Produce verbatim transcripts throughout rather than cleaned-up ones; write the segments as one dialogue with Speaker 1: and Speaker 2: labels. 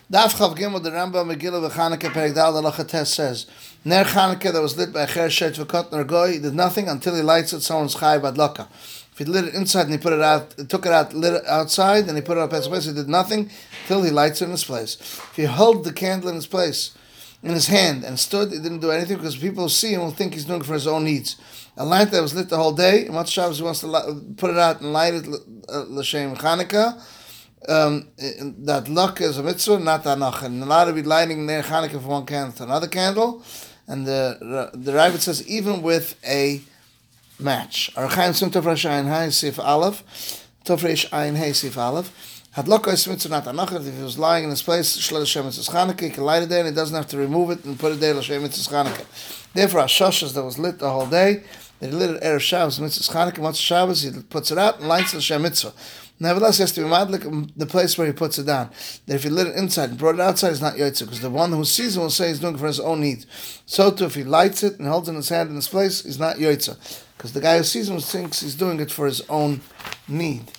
Speaker 1: Daf Chav Gimel, the Rambam Megillah v'Chanukah Perek Dal Halacha Tes says, Ner Chanukah that was lit by a cher shet v'kot ner goy, he did nothing until he lights it, someone's chai badlaka. If he lit it inside and he put it out, took it out, lit it outside, and he put it up in its place, he did nothing until he lights it in its place. If he held the candle in its place, in his hand, and stood, he didn't do anything because people who see him will think he's doing it for his own needs. A light that was lit the whole day, and once Shabbos he wants to light, put it out and light it l'shem Chanukah. Um, that luck is a mitzvah, not anach. And allowed to be lighting near Chanukah from one candle to another candle. And the the Ravid says even with a match. Archaim sim tofresh ayin hay sif aleph, tofresh ayin hay sif aleph. Had luck is mitzvah, not anach. If he was lying in his place, shlo l'shem mitzvah Chanukah, he can light it there, and he doesn't have to remove it and put it there l'shem mitzvah Chanukah. Therefore, Ashoshes that was lit the whole day, they lit it erev Shabbos mitzvah Chanukah. Once Shabbos, he puts it out and lights it l'shem mitzvah. Nevertheless, he has to be madlik the place where he puts it down. That if he lit it inside and brought it outside, it's not yotze, because the one who sees it will say he's doing it for his own need. So too, if he lights it and holds it in his hand in his place, he's not yotze, because the guy who sees him thinks he's doing it for his own need.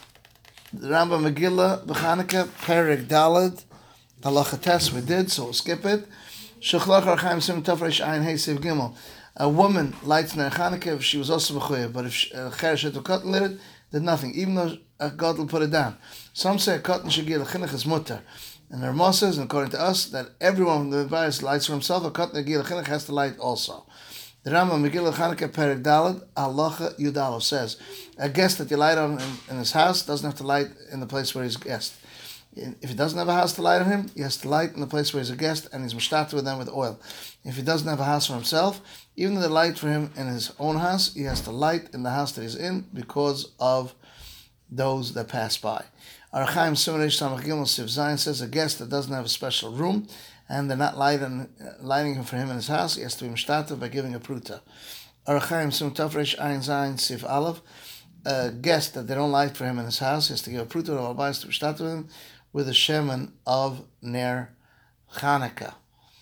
Speaker 1: The Rambam Megillah b'Chanukah Perek Daled Halacha Tes we did, so we'll skip it. Shechlach Archaim Sim Tafresh Ayin Hey Siv Gimel. A woman lights Ner Chanukah if she was also b'chuyev, but if cher shet v'kot lit it, did nothing, even though a God will put it down. Some say a cotton shegil chinuch is mutter, and the Ramah says, and according to us, that everyone from the bias lights for himself. A cotton shegil chinuch has to light also. The Rambam Megillah Chanukah Perek Daled Halacha Yudalo says, a guest that you light on in, in his house doesn't have to light in the place where he's a guest. If he doesn't have a house to light on him, he has to light in the place where he's a guest, and he's mushtata with them with oil. If he doesn't have a house for himself, even though they light for him in his own house, he has to light in the house that he's in because of those that pass by. Archaim Simanesh Samach Gimel Siv Zayin says a guest that doesn't have a special room and they're not lighting, lighting him for him in his house, he has to be mishtatev by giving a pruta. Archaim Sim Tafresh Ayin Zayin Siv Aleph, a guest that they don't light for him in his house, he has to give a pruta to Albayis to mishtatev with him with a shemen of Ner Chanukah.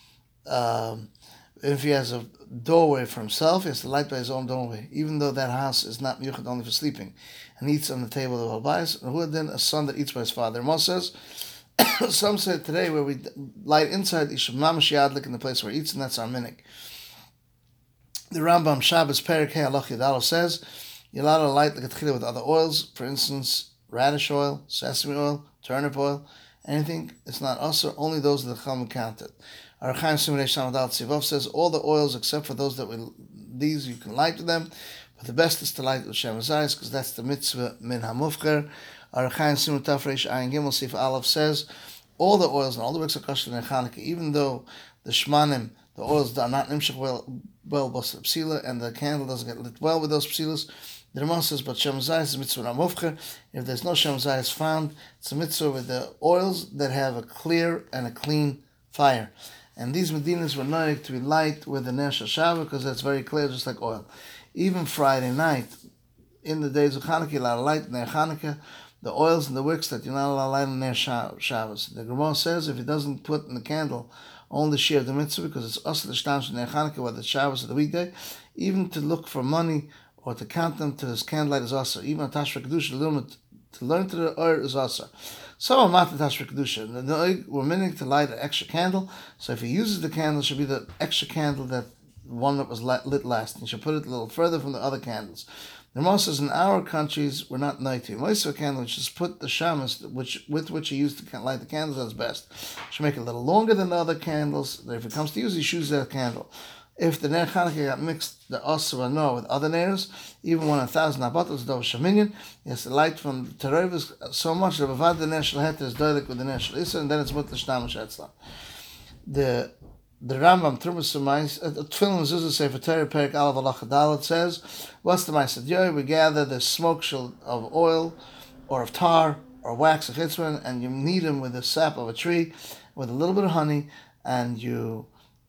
Speaker 1: Um, if he has a doorway for himself, he has to light by his own doorway, even though that house is not miyuchad only for sleeping, and eats on the table of Albayis. And who then a son that eats by his father? Mos says, some say today where we light inside, Ishav Mamash Yadlik in the place where he eats, and that's our minik. The Rambam Shabbos Perek Hey Halacha Yudalo says, you're allowed to light like a tchila with other oils, for instance, radish oil, sesame oil, turnip oil, anything. It's not also only those that the Chachamim counted. Archaim Simonei Shamadal Tzivov says all the oils except for those that we these you can light with them, but the best is to light with Shem Hazayis because that's the mitzvah min hamufcher. Archaim Simonei Tafresh Ayin Gimel Sif Aleph says all the oils and all the wicks are kosher in Chanukah, even though the shmanim, the oils are not nimshach well well b'sel psila, and the candle doesn't get lit well with those psilas. The Ramah says, but Shem Hazayis is mitzvah hamufcher. If there's no Shem Hazayis found, it's a mitzvah with the oils that have a clear and a clean fire. And these medinas were noig to be light with the Ner Shashava because that's very clear, just like oil. Even Friday night, in the days of Chanukah, you're allowed to light Ner Chanukah, the oils and the wicks that you're not allowed to light on Ner Shabbos. The Gemara says if he doesn't put in the candle only the shear of the mitzvah, because it's also the shtam Ner Chanukah, whether it's Shabbos or the weekday, even to look for money or to count them to his candlelight is also. Even a Tashva Kedusha, to learn to the oil is also. Some are matat Tashva Kedusha. The noig were meaning to light an extra candle. So if he uses the candle, it should be the extra candle that one that was lit last. He should put it a little further from the other candles. The Ramah says in our countries we're not noig to. Most of a candle just put the shamas which with which he used to light the candles as best. Should make it a little longer than the other candles. If it comes to use, he chooses that candle. If the Ner Chanukah got mixed, the Osra no with other Ners, even when a thousand abatos dov shaminyan, he has to light from the Terevis so much that bavad the Ner Shel Heter is doilik with the Ner Shel Issa, and then it's mutter shtam shetzla. The the Rambam Trumas Sumais, Tefillin Zuzah Sefer Torah Perek Alav Halacha Dalet says, what's the Ma'aseh Yoy? We gather the smoke shel of oil, or of tar, or wax of chitzman, and you knead them with the sap of a tree, with a little bit of honey, and you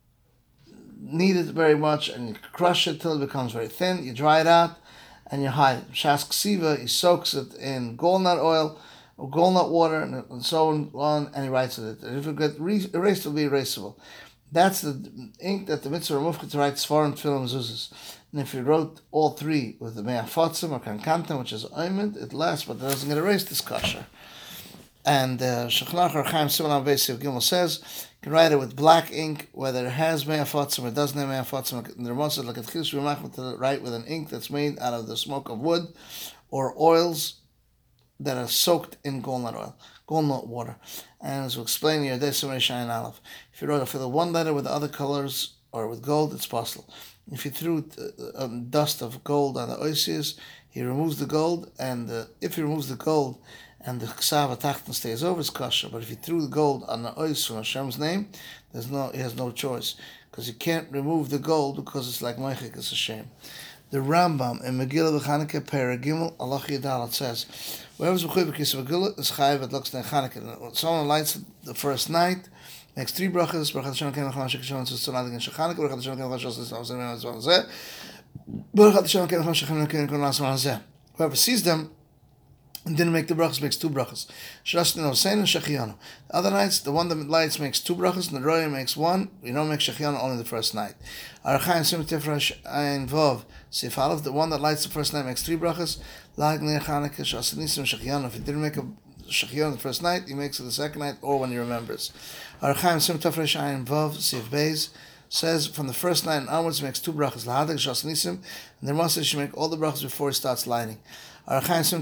Speaker 1: knead it very much, and you crush it till it becomes very thin. You dry it out, and you hide it. Shas Ksiva, he soaks it in golnut oil, or golnut water, and, and so on, and he writes with it. And if it gets re- erased, it will be erasable. That's the ink that the mitzvah Ramufka to write Sfarim, Tefillim, Zuzas. And if you wrote all three with the Me'afotzim or Kankantam, which is oimid, it lasts, but it doesn't get erased, it's kosher. And Shechnach or Chaim Siman Basiv Gimel says you can write it with black ink, whether it has me'afotzim or doesn't have me'afotzim. The Ramah says like a tchilas b'machmat to write with an ink that's made out of the smoke of wood or oils that are soaked in golden oil, golden water. And as we explain here, there's Simon Shayin Aleph. If you wrote a fill one letter with other colors or with gold, it's possible. If you threw uh, dust of gold on the oisius, he removes the gold, and uh, if he removes the gold and the ksava tachton stays over, it's kosher. But if he threw the gold on the ois from Hashem's name, there's no, he has no choice, because he can't remove the gold because it's like meichik, it's a shame. The Rambam in Megillah v'Chanukah Perek Gimel Alach Yadalat says, whoever's b'chuy b'kis Megillah is chayiv at Luxton Chanukah. When someone lights the first night, makes three brachas, brachat Hashem Ken Chama Shekishon Tzitz Tzonad Again Shechanukah, brachat Hashem Ken Chama Shekishon Tzitz Tzonad Again brachat Hashem Ken Chama Shekishon Ken Chama Shekishon. Whoever sees them and didn't make the brachas makes two brachas. Shirastin Hossein and Shechianu. The other nights, the one that lights makes two brachas, and the Roya makes one. We don't make Shechianu only the first night. Arachayim Sim Tifrash Ayin Vov Sif Aleph. The one that lights the first night makes three brachas. Lag Ner Chanukah Shasanisim Shechianu. If he didn't make a Shechianu the first night, he makes it the second night or when he remembers. Arachayim Sim Tifrash Ayin Vov Sif Beis says from the first night and onwards he makes two brachas. Lahadak Shasanisim, and the Ramah says she make all the brachas before he starts lighting. Someone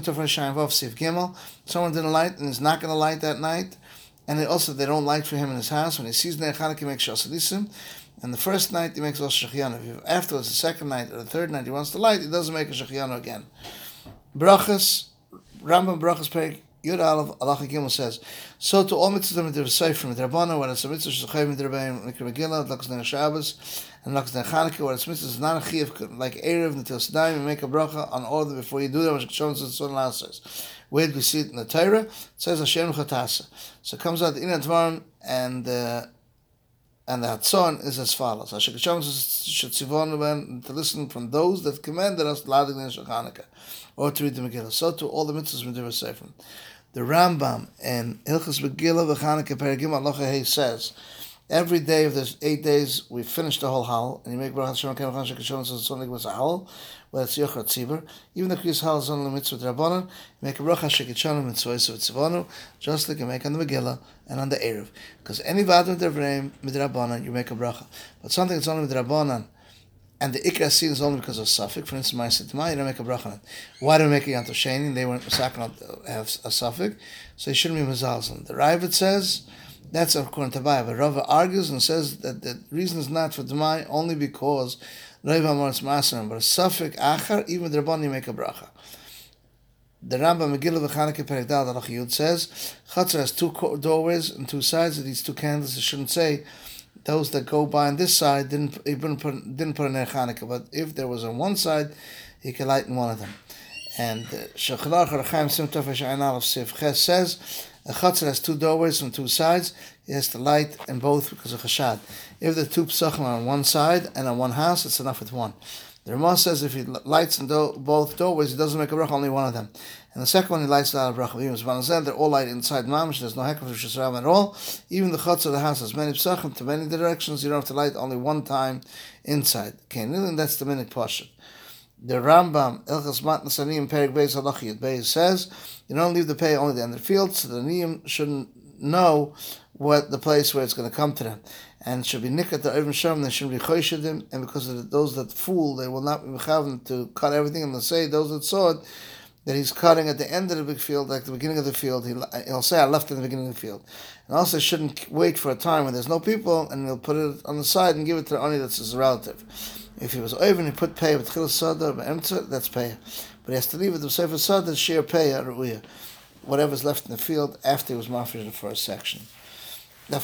Speaker 1: didn't light and is not going to light that night, and also they don't light for him in his house. When he sees Ner Chanukah, he makes Shasadisim, and the first night he makes also Shechianu. If afterwards, the second night or the third night he wants to light, he doesn't make a Shechianu again. Brachas, Rambam Brachas Perek Yud Aleph Alach Gimel says, so to all mitzvahs that are safe from the Rabbanah, when it's a mitzvah shechayiv midrabaim mikra Megillah, like Ner Shabbos, and like Ner Chanukah, where it's mitzvahs not a chiyuv like Erev until Sedayim, you make a bracha on all of them before you do them. As Shon says, where do we see it in the Torah? It says Hashem Chatasa. So it comes out the Inan Tvarim, and uh, and the Hatzon is as follows: Hashem should tzivon to listen from those that commanded us ladig Ner Chanukah, or to read the Megillah. So to all the mitzvahs midrabaim safe. The Rambam in Hilchos Megillah v'Chanukah Perek Gimel Halacha Hey says, every day of the eight days we finish the whole hal, and you make brachas Hashem Ken Chama Shekishon Tzitz Tzonad Again a hal, whether it's yochar tzibur. Even the kriyas hal is only mitzvah d'Rabbanan. You make a bracha Shekishon mitzvah v'tzivonu, just like you make on the Megillah and on the Erev. Because any vadim d'Rabbanan midrabbanan you make a bracha, but something that's only midrabbanan, and the ikra sin is only because of suffix. For instance, my sittma, you don't make a bracha on it. Why do we make a yantav sheni? They weren't sakon have a suffix, so you shouldn't be mezalzel. The Ravid says that's according to Baya, but Rava argues and says that the reason is not for demai only because Rava Amoritz Masarim, but a suffix achar, even the Rabban you make a bracha. The Rambam Megillah v'Chanukah Perek Daled Alach Yud says Chatzar has two doorways and two sides of these two candles. It shouldn't say those that go by on this side didn't he didn't put, didn't put a Ner Chanukah, but if there was on one side, he could light in one of them. And Shechalach or Chaim Sim Tofesh Ayin Aleph Sif Ches says a chatzar has two doorways from two sides. He has to light in both because of chashad. If the two psachim are on one side and on one house, it's enough with one. The Ramah says if he lights in do- both doorways, he doesn't make a bracha, only one of them. And the second one, he lights out a bracha. They're all light inside mamish. There's no heck of a at all. Even the chutz of the house has many psachim to many directions. You don't have to light only one time inside. Okay, and that's the minute pashut. The Rambam Ilchas Matnas Aniyim Perek Beis Halach Yud Beis says you don't leave the pay only at the end of the field, so the Aniyim shouldn't know what the place where it's going to come to them, and should be nikat the Oivim Shem. They shouldn't be choishedim, and because of those that fool, they will not be mechaven to cut everything. And they'll say those that saw it that he's cutting at the end of the big field, like the beginning of the field. He'll, he'll say I left it in the beginning of the field, and also shouldn't wait for a time when there's no people, and he'll put it on the side and give it to the oni that's his relative. If he was over and he put pay with chil sada or emtza, that's pay. But he has to leave it to sefer sada, share pay or ruya, whatever's left in the field after he was mafresh the first section. The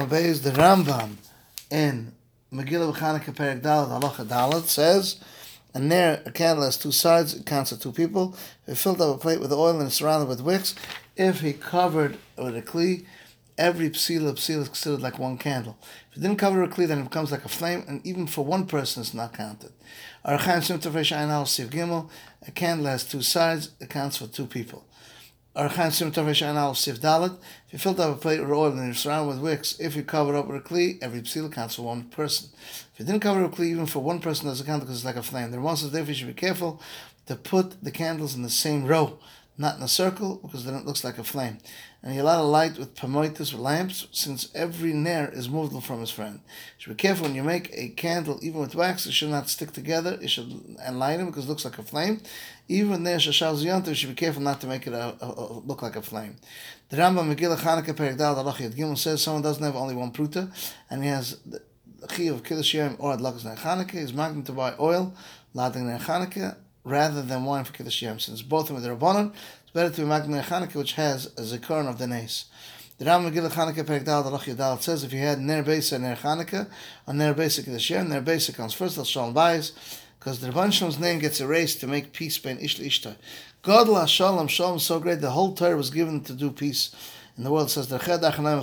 Speaker 1: Rambam in Megillah v'Chanukah Perek Daled Halacha Daled says, and there a candle has two sides, it counts as two people. If he filled up a plate with oil and surrounded with wicks, if he covered with a kli, every psila psila is considered like one candle. If it didn't cover a kli, then it becomes like a flame, and even for one person it's not counted. Arachayim Sim Tofesh Ayin Aleph Sif Gimel, a candle has two sides, it counts for two people. Arachayim Sim Tofesh Ayin Aleph Sif Dalet, if you filled up a plate with oil and you're surrounded with wicks, if you covered up with a kli, every psila counts for one person. If you didn't cover a kli, even for one person doesn't count because it's like a flame. The Ramah says therefore you should be careful to put the candles in the same row, not in a circle, because then it looks like a flame. And he allowed a light with pamoitis, with lamps, since every ner is movable from his friend. You should be careful when you make a candle, even with wax, it should not stick together, it should and light it because it looks like a flame. Even ner shashal ziyanta, you should be careful not to make it a, a, a, look like a flame. The Rambam Megillah Chanukah Perek Dal Halach Yud Gimel says someone doesn't have only one pruta, and he has the chiyuv of Kiddush Yom or Adlakas Ner Chanukah, he's magnum to buy oil, lading Ner Chanukah, rather than wine for Kiddush Yom. Since both of them are the Rabbanon, it's better to be magnum Ner Chanukah, which has a zikaron of the nes. The Rambam Megillah Chanukah Perek Dal Halach Yud Dal says if you had Ner Beisa and Ner Chanukah, or Ner Beisa Kiddush Yom, Ner Beisa comes first, Al Shalom Bayis, because the Rebbeinu Shalom's name gets erased to make peace between Ish Ishtai. God la Shalom, Shalom is so great, the whole Torah was given to do peace in the world. It says, the Shechnach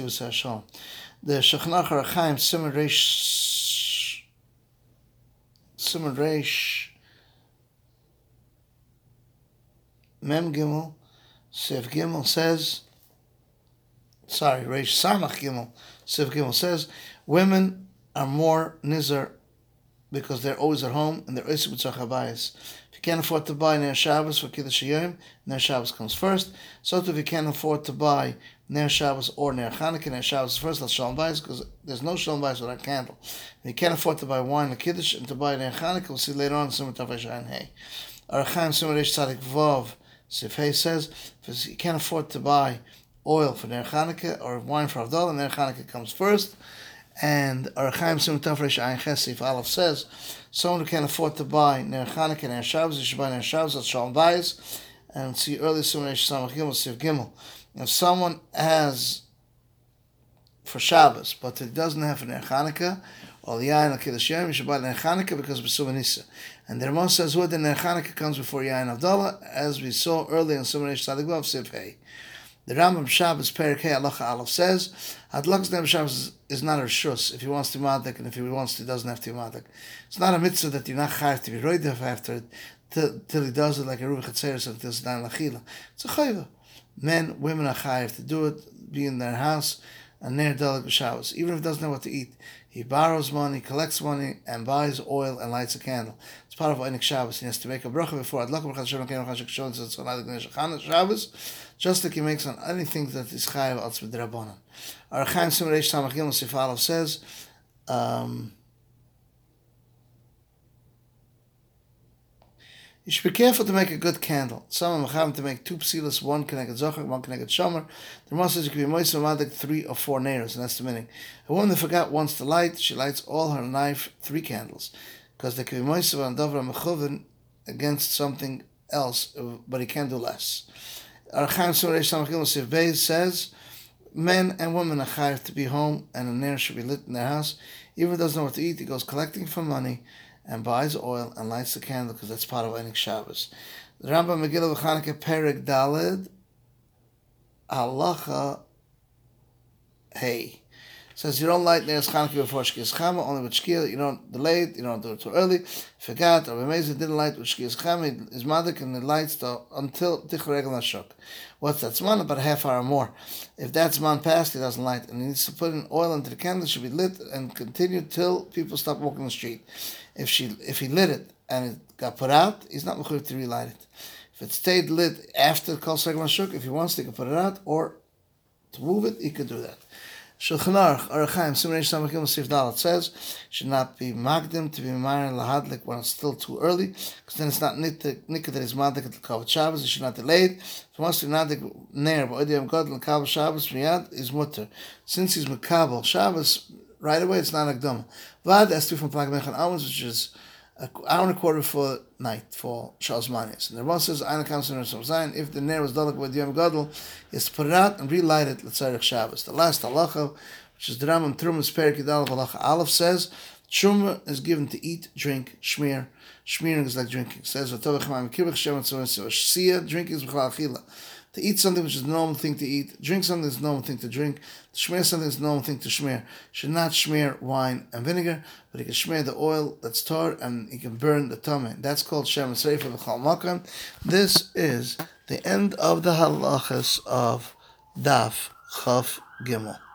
Speaker 1: Harachaim, Simon Reish, Simon Reish, Mem Gimel, Sef Gimel says, sorry, Reish Samach Gimel, Sef Gimel says, women are more nizar because they're always at home and they're oisik b'tzach habayis. If you can't afford to buy Ner Shabbos for Kiddush Yom, Ner Shabbos comes first. So too, if you can't afford to buy Ner Shabbos or Ner Chanukah, Ner Shabbos is first, that's Shalom Bayis, because there's no Shalom Bayis without candle. If you can't afford to buy wine or Kiddush and to buy Ner Chanukah, we'll see later on in Simon Tafresh Ayin Hey. Arachaim Simon Reish Tzadik Vav Sif Hey says, if you can't afford to buy oil for Ner Chanukah or wine for Havdalah, Ner Chanukah comes first. And Arachaim Simon Tafresh Ayin Chesif Aleph says, someone who can't afford to buy Ner Chanukah and Ner Shabbos, you should buy Ner Shabbos at Shalom Bayis. And see earlier Simon Reish Samach Gimel Sif Gimel. If someone has for Shabbos, but it doesn't have for Ner Chanukah or the Yain al Kiddush Yom, you should buy Ner Chanukah because of B'Suva Nisa. And the Ramon says, who the Ner Chanukah comes before Yain Havdalah, as we saw earlier in Simon Reish Tzadik Vav Sif Hey. The Rambam Shabbos Perek Hey Halacha Aleph says, Adlakas Ner Shabbos is not a reshus if he wants to madik, and if he wants to, he doesn't have to madik. It's not a mitzvah that you're not chayav to be roidef after it till, till he does it like a Ruach Chatzeres until it's done lachila. It's a chayva. Men, women are chayav to do it, be in their house, and Ner Dalag Shabbos. Even if he doesn't know what to eat, he borrows money, collects money, and buys oil and lights a candle. It's part of Einik Shabbos. He has to make a bracha before Adlaka Bracha Shalom Kein Chashik Shalom Tzaddik Shabbos, just like he makes on anything that is chayav als b'drabanan. Arachaim Simon Reish Samach Gimel Sif Aleph says, um, you should be careful to make a good candle. Some of them to make two psilas, one connected zochar, one connected shomer. The Ramah says you can be moist madik three or four neiros, and that's the meaning. A woman that forgot wants to light, she lights all her knife three candles, because they can be moist and davra mechuvin against something else, but he can't do less. Arachaim Simon Reish Samach Gimel Sif Beis says, men and women are chayav to be home, and a ner should be lit in their house. Even if he doesn't know what to eat, he goes collecting for money and buys oil and lights the candle because that's part of Einik Shabbos. The Rambam Megillah Chanukah Perek Daled Halacha Hey says you don't light Ner Chanukah before Shkias Chama, only with Shkia. You don't delay it, you don't do it too early. Forgot, or Bemeza didn't light with Shkias Chama, his madik and it lights the, until Tichur Regel Nashok. What's that zman? About a half hour more. If that zman passed, he doesn't light, and he needs to put in oil into the candle. It should be lit and continue till people stop walking the street. If she, if he lit it and it got put out, he's not mechuyev to relight it. If it stayed lit after Kol Segel Nashuk, if he wants to, he can put it out, or to move it, he could do that. Shulchan Aruch Arachaim Simon Reish Samach Gimel Sif Dalet says should not be magdim to be married lahadlik when it's still too early, because then it's not nikah that is madik at the Kavod Shabbos. It should not delay it. If he wants to nadik ner ba'odiyam god l'kabel Shabbos miyad is mutter. Since he's mekabel Shabbos right away, it's not akdama. Vad has to from Plag Mechan Amos, which is an hour and a quarter before night for Shalosh Manias. And the Ramah says, Aina comes in Zayin, if the ner was dalek with Yom Gadol, he has to put it out and relight it l'tzarech Shabbos. The last halacha, which is the Rambam Trumas Perek Yudalev halacha Aleph, says Truma is given to eat, drink, shmir. Shmiring is like drinking. It says V'tovech ma'am kibbach shem atzon shia. Drinking is b'chal achila. To eat something which is the normal thing to eat, drink something that's the normal thing to drink, to shmear something that's the normal thing to shmear. Should not shmear wine and vinegar, but he can shmear the oil that's tar and he can burn the tummy. That's called Shem Sreifa B'chal Makam. This is the end of the halachas of Daf Chaf Gimel.